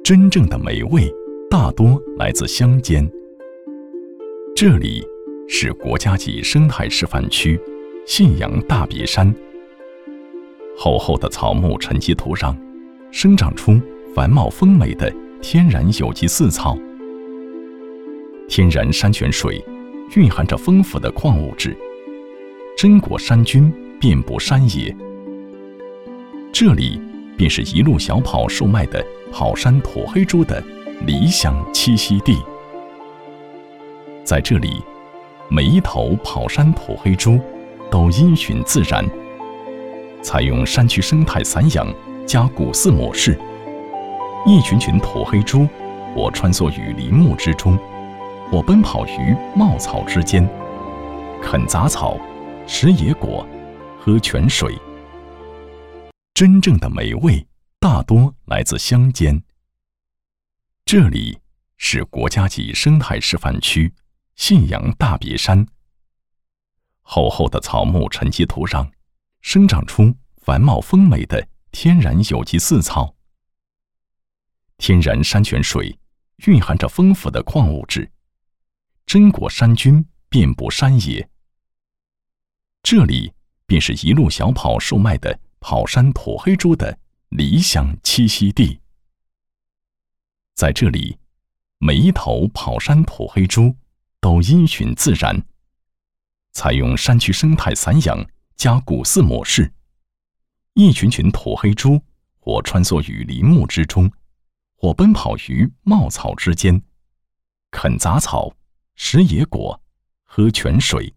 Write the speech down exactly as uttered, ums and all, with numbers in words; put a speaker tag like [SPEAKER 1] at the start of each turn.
[SPEAKER 1] 真正的美味大多来自乡间。这里是国家级生态示范区信阳大别山，厚厚的草木沉积土壤生长出繁茂丰美的天然有机饲草，天然山泉水蕴含着丰富的矿物质，榛果山菌遍布山野。这里便是一路小跑售卖的跑山土黑猪的理想栖息地。在这里，每一头跑山土黑猪都因循自然，采用山区生态散养加谷饲模式，一群群土黑猪或穿梭于林木之中，或奔跑于茂草之间，啃杂草，食野果，喝泉水。真正的美味大多来自乡间。这里是国家级生态示范区信阳大别山，厚厚的草木沉积土壤生长出繁茂丰美的天然有机饲草，天然山泉水蕴含着丰富的矿物质，榛果山菌遍布山野。这里便是一路小跑售卖的跑山土黑猪的理想栖息地。在这里，每一头跑山土黑猪都因循自然，采用山区生态散养加谷饲模式，一群群土黑猪或穿梭于林木之中，或奔跑于茂草之间，啃杂草，食野果，喝泉水。